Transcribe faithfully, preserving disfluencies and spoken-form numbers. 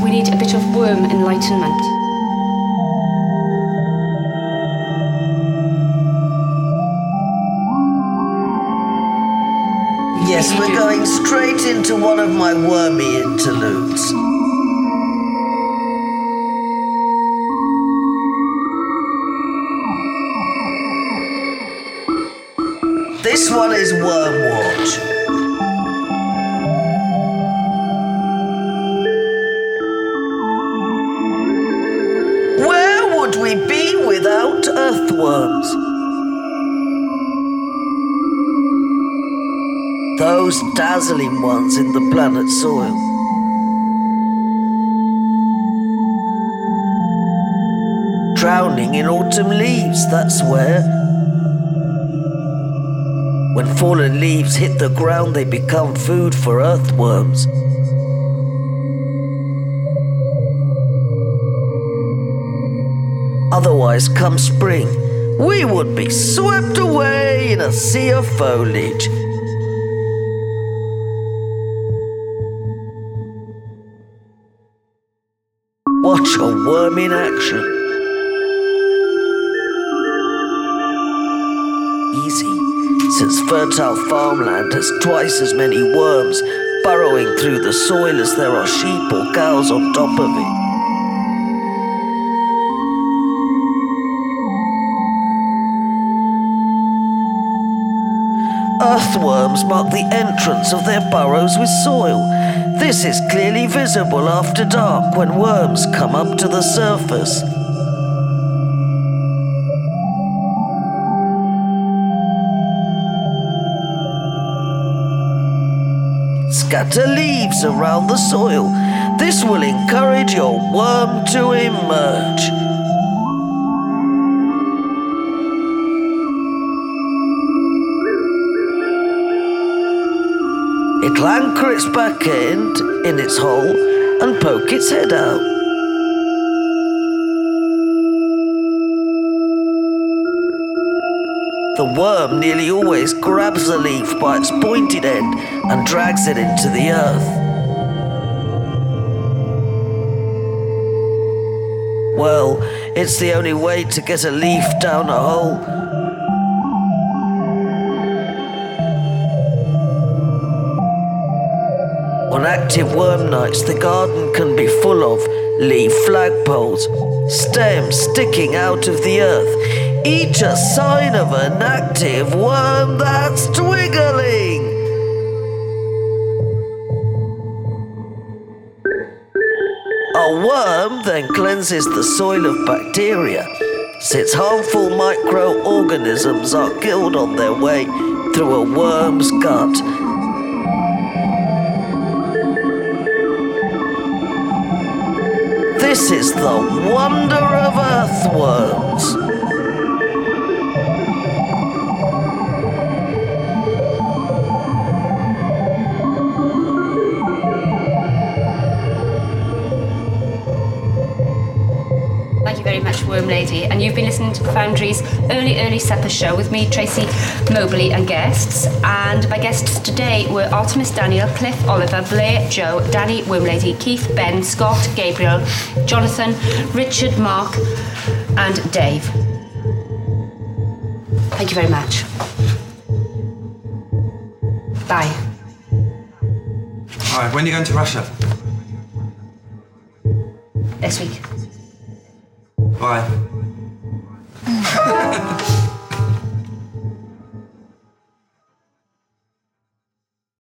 we need a bit of worm enlightenment. Yes, we're going straight into one of my wormy interludes. This one is Wormwatch. Where would we be without earthworms? Those dazzling ones in the planet soil. Drowning in autumn leaves, that's where. When fallen leaves hit the ground, they become food for earthworms. Otherwise, come spring, we would be swept away in a sea of foliage. Watch a worm in action. Easy, since fertile farmland has twice as many worms burrowing through the soil as there are sheep or cows on top of it. Earthworms mark the entrance of their burrows with soil. This is clearly visible after dark when worms come up to the surface. Scatter leaves around the soil. This will encourage your worm to emerge. It'll anchor its back end in its hole and poke its head out. The worm nearly always grabs the leaf by its pointed end and drags it into the earth. Well, it's the only way to get a leaf down a hole. On active worm nights, the garden can be full of leaf flagpoles, stems sticking out of the earth, each a sign of an active worm that's twiggling. A worm then cleanses the soil of bacteria, since harmful microorganisms are killed on their way through a worm's gut. This is the wonder of earthworms. Thank you very much, Worm Lady. And you've been listening to Foundry's Early Early Supper show with me, Tracy Mobley, and guests. And my guests today were Artemis Daniel, Cliff Oliver, Blair Joe, Danny Worm Lady, Keith, Ben, Scott, Gabriel, Jonathan, Richard, Mark, and Dave. Thank you very much. Bye. All right, when are you going to Russia? Next week. Bye.